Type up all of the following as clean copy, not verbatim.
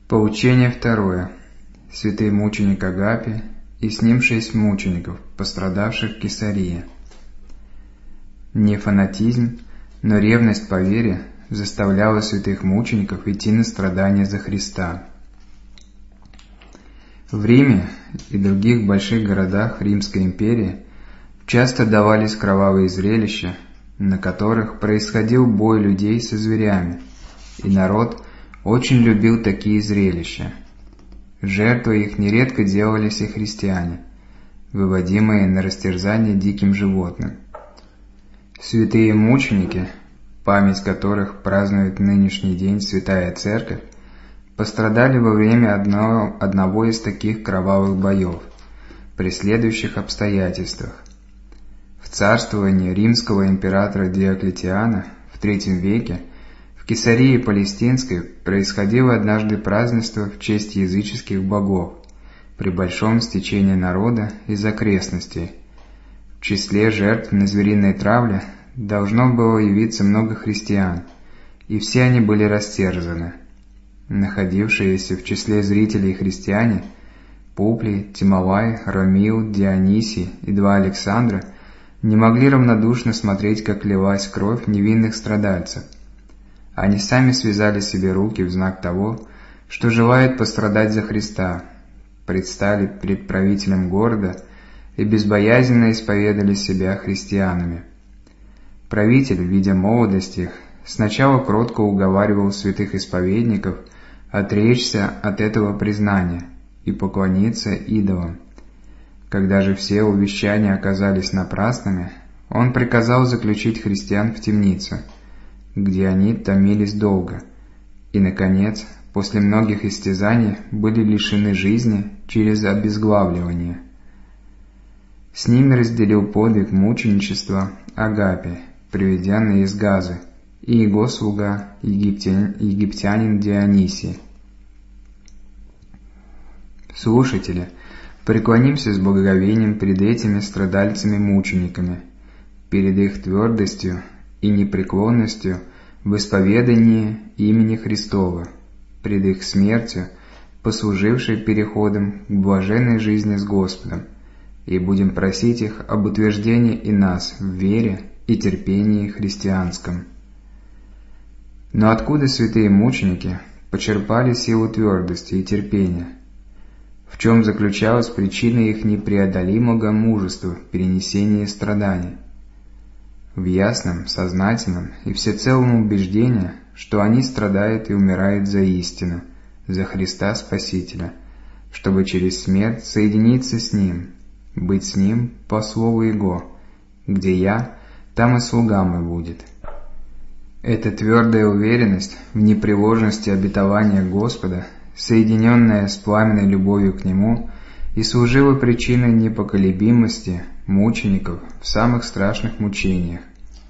Поучение второе. Святый мученик Агапий и с ним 6 мучеников, пострадавших в Кесарии. Не фанатизм, но ревность по вере заставляла святых мучеников идти на страдания за Христа. В Риме и других больших городах Римской империи часто давались кровавые зрелища, на которых происходил бой людей со зверями, и народ очень любил такие зрелища. Жертвой их нередко делались и христиане, выводимые на растерзание диким животным. Святые мученики, память которых празднует нынешний день Святая Церковь, пострадали во время одного из таких кровавых боев, при следующих обстоятельствах. В царствовании римского императора Диоклетиана в III веке в Кесарии Палестинской происходило однажды празднество в честь языческих богов при большом стечении народа из окрестностей. В числе жертв на звериной травле должно было явиться много христиан, и все они были растерзаны. Находившиеся в числе зрителей христиане Публий, Тимолай, Ромил, Дионисий и 2 Александра не могли равнодушно смотреть, как лилась кровь невинных страдальцев. Они сами связали себе руки в знак того, что желают пострадать за Христа, предстали пред правителем города и безбоязненно исповедали себя христианами. Правитель, видя молодость их, сначала кротко уговаривал святых исповедников отречься от этого признания и поклониться идолам. Когда же все увещания оказались напрасными, он приказал заключить христиан в темницу, где они томились долго, и, наконец, после многих истязаний были лишены жизни через обезглавливание. С ними разделил подвиг мученичества Агапий, приведенный из Газы, и его слуга египтянин Дионисий. Слушатели, преклонимся с благоговением перед этими страдальцами-мучениками, перед их твердостью и непреклонностью в исповедании имени Христова, пред их смертью, послужившей переходом к блаженной жизни с Господом, и будем просить их об утверждении и нас в вере и терпении христианском. Но откуда святые мученики почерпали силу твердости и терпения? В чем заключалась причина их непреодолимого мужества в перенесении страданий? В ясном, сознательном и всецелом убеждении, что они страдают и умирают за истину, за Христа Спасителя, чтобы через смерть соединиться с Ним, быть с Ним по слову Его, где я, там и слуга мой будет. Эта твердая уверенность в непреложности обетования Господа, соединенная с пламенной любовью к Нему, и служила причиной непоколебимости мучеников в самых страшных мучениях.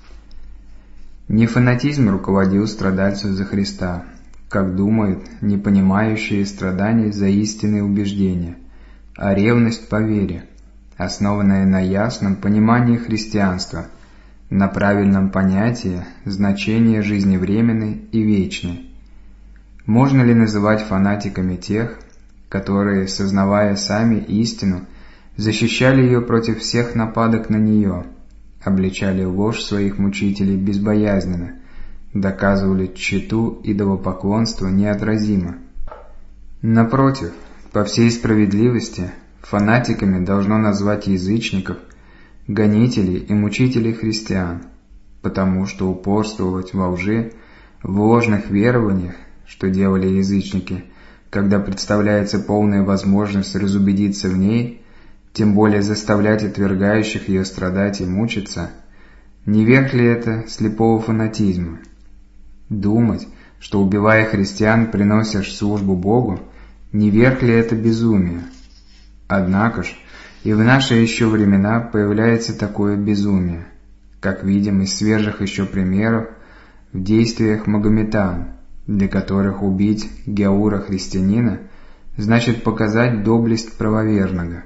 Не фанатизм руководил страдальцев за Христа, как думают не понимающие страданий за истинные убеждения, а ревность по вере, основанная на ясном понимании христианства, на правильном понятии значения жизни временной и вечной. Можно ли называть фанатиками тех, которые, сознавая сами истину, защищали ее против всех нападок на нее, обличали ложь своих мучителей безбоязненно, доказывали тщету идолопоклонства неотразимо? Напротив, по всей справедливости, фанатиками должно назвать язычников, гонителей и мучителей христиан, потому что упорствовать во лжи, в ложных верованиях, что делали язычники, когда представляется полная возможность разубедиться в ней, тем более заставлять отвергающих ее страдать и мучиться, не верх ли это слепого фанатизма? Думать, что, убивая христиан, приносишь службу Богу, не верх ли это безумие? Однако ж, и в наши еще времена появляется такое безумие, как видим из свежих еще примеров в действиях магометан, для которых убить геура-христианина значит показать доблесть правоверного.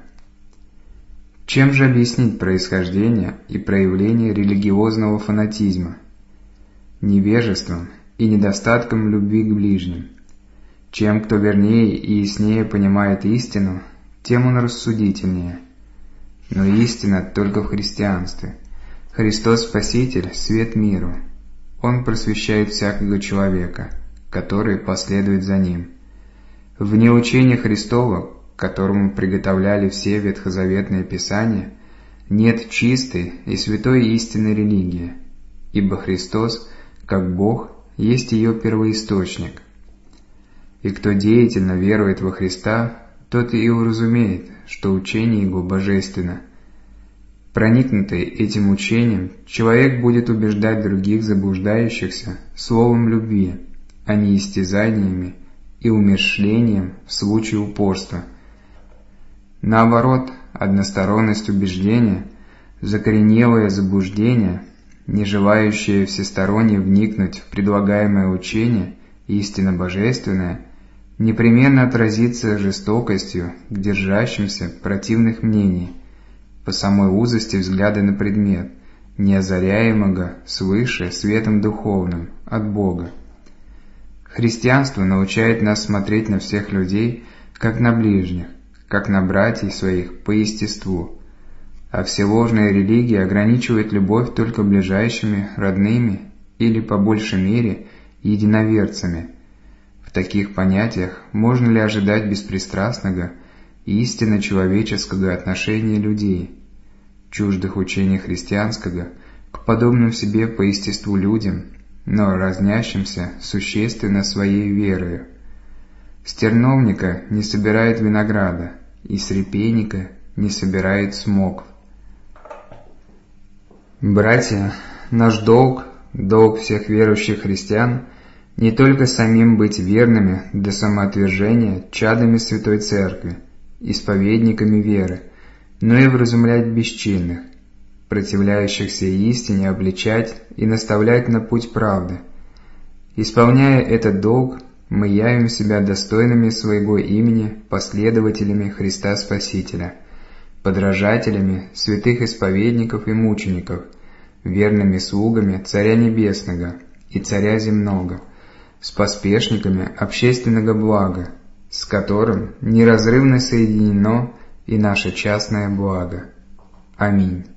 Чем же объяснить происхождение и проявление религиозного фанатизма? Невежеством и недостатком любви к ближним. Чем кто вернее и яснее понимает истину, тем он рассудительнее. Но истина только в христианстве. Христос Спаситель – свет миру. Он просвещает всякого человека, который последует за Ним. Вне учения Христова, к которому приготовляли все ветхозаветные писания, нет чистой и святой истинной религии, ибо Христос, как Бог, есть ее первоисточник. И кто деятельно верует во Христа, тот и уразумеет, что учение Его божественно. Проникнутый этим учением, человек будет убеждать других заблуждающихся словом любви, а не истязаниями и умерщвлением в случае упорства. Наоборот, односторонность убеждения, закоренелое заблуждение, не желающее всесторонне вникнуть в предлагаемое учение, истинно божественное, непременно отразится жестокостью к держащимся противных мнений, по самой узости взгляда на предмет, не озаряемого свыше светом духовным от Бога. Христианство научает нас смотреть на всех людей, как на ближних, как на братьев своих по естеству, а все ложные религии ограничивают любовь только ближайшими, родными или, по большей мере, единоверцами. В таких понятиях можно ли ожидать беспристрастного и истинно человеческого отношения людей, чуждых учения христианского, к подобным себе по естеству людям, но разнящимся существенно своей верою? С терновника не собирает винограда, и с репейника не собирает смокв. Братья, наш долг, долг всех верующих христиан, не только самим быть верными до самоотвержения чадами Святой Церкви, исповедниками веры, но и вразумлять бесчинных, противляющихся истине обличать и наставлять на путь правды. Исполняя этот долг, мы явим себя достойными своего имени последователями Христа Спасителя, подражателями святых исповедников и мучеников, верными слугами Царя Небесного и Царя Земного, с поспешниками общественного блага, с которым неразрывно соединено и наше частное благо. Аминь.